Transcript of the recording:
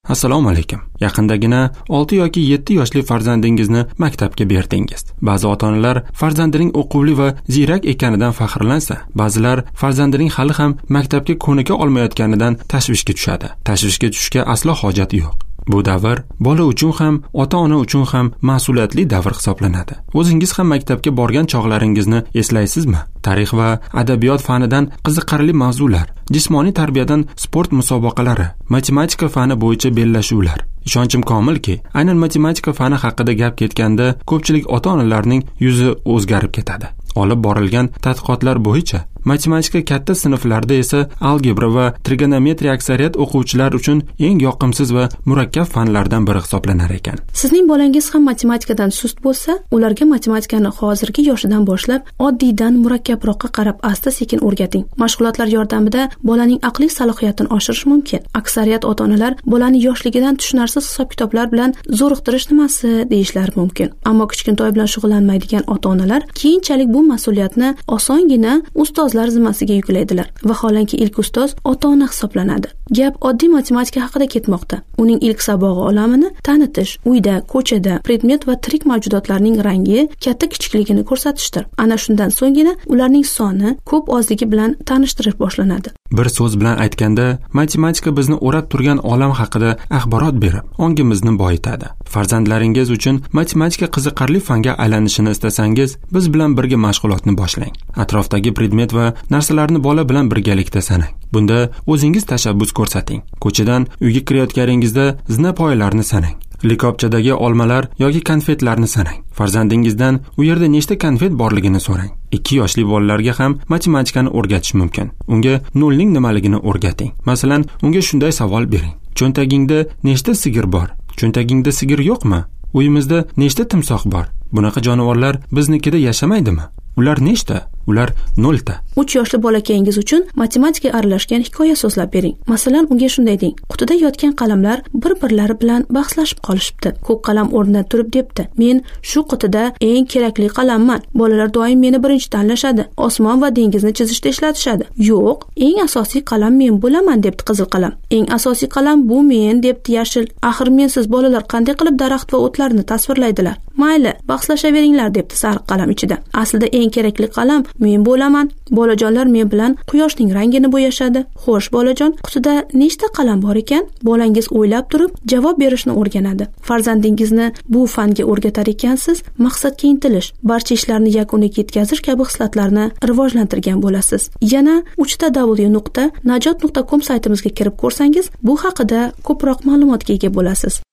Assalomu alaykum. Yaqindagina 6 yoki 7 yoshli farzandingizni maktabga berdingiz. Ba'zi ota-onalar farzandining o'quvli va ziyrak ekanidan faxrlansa, ba'zilar farzandining hali ham maktabga ko'nika olmayotganidan tashvishga tushadi. Tashvishga tushishga aslo hojat yo'q. Bu davr bola uchun ham, ota-ona uchun ham mas'uliyatli davr hisoblanadi. O'zingiz ham maktabga borgan chog'laringizni eslaysizmi? Tarix va adabiyot fanidan qiziqarli mavzular, jismoniy tarbiyadan sport musobaqalari, matematika fani bo'yicha bellashuvlar. Ishonchim komilki, aynan matematika fani haqida gap ketganda ko'pchilik ota-onalarning yuzi o'zgarib ketadi. Olib borilgan tadqiqotlar bo'yicha matematika katta sinflarda esa algebra va trigonometriya aksariyat o'quvchilar uchun eng yoqimsiz va murakkab fanlardan biri hisoblanar ekan. Sizning bolangiz ham matematikadan sust bo'lsa, ularga matematikani hozirgi yoshidan boshlab oddiydan murakkabroqqa qarab asta-sekin o'rgating. Mashg'ulotlar yordamida bolaning aqliy salohiyatini oshirish mumkin. Aksariyat ota-onalar bolani yoshligidan tushunarsiz hisob-kitoblar bilan zo'riqtirish nimasi deyishlari mumkin. Ammo kichkintoy bilan shug'ullanmaydigan ota-onalar keyinchalik bu mas'uliyatni osongina ustozlar zimmasiga yuklaydilar. Vaholanki ilk ustoz ota-ona hisoblanadi. Gap oddiy matematika haqida ketmoqda. Uning ilk sabog'i olamini tanitish, uyda, ko'chada predmet va tirik mavjudotlarning rangi, katta kichikligini ko'rsatishdir. Ana shundan so'nggina ularning soni, ko'p ozligi bilan tanishtirish boshlanadi. Bir so'z bilan aytganda, matematika bizni o'rab turgan olam haqida axborot berib, ongimizni boyitadi. Farzandlaringiz uchun matematika qiziqarli fanga aylanishini istasangiz, biz bilan birga mashg'ulotni boshlang. Atrofdagi predmet va narsalarni bola bilan birgalikda sanang. Bunda o'zingiz tashabbus ko'rsating. Ko'chadan uyga kirayotganingizda zinapoyalarni sanang. Likopchadagi olmalar yoki konfetlarni sanang. Farzandingizdan u yerda nechta konfet borligini so'rang. 2 yoshli bolalarga ham matematikani o'rgatish mumkin. Unga nolning nimaligini o'rgating. Masalan, unga shunday savol bering. Cho'ntagingda nechta sigir bor? Cho'ntagingda sigir yo'qmi? Uyimizda nechta timsoh bor? Bunaqa jonivorlar biznikida yashamaydimi? Ular nechta? Ular 0 ta. 3 yoshli bolakayingiz uchun matematika aralashgan hikoya so'zlab bering. Masalan, unga shunday deng: qutida yotgan qalamlar bir-birlari bilan bahslashib qolishibdi. Ko'k qalam o'rnidan turib debdi: "Men shu qutida eng kerakli qalamman. Bolalar doim meni birinchi tanlashadi. Osmon va dengizni chizishda ishlatishadi." "Yo'q, eng asosiy qalam men bo'laman", debdi qizil qalam. "Eng asosiy qalam bu men", debdi yashil. "Axir mensiz bolalar qanday qilib daraxt va o'tlarni tasvirlaydilar?" "Mayli, bahslashaveringlar", debdi sariq qalam ichida. "Aslida eng kerakli qalam men bo'laman. Bolajonlar men bilan quyoshning rangini bo'yashadi." "Xo'sh, bolajon, qutida nechta qalam bor ekan?" Bolangiz o'ylab turib javob berishni o'rganadi. Farzandingizni bu fanga o'rgatar ekansiz, maqsadga intilish, barcha ishlarni yakuniga yetkazish kabi xislatlarni rivojlantirgan bo'lasiz. Yana www.najot.com saytimizga kirib ko'rsangiz, bu haqida ko'proq ma'lumotga ega bo'lasiz.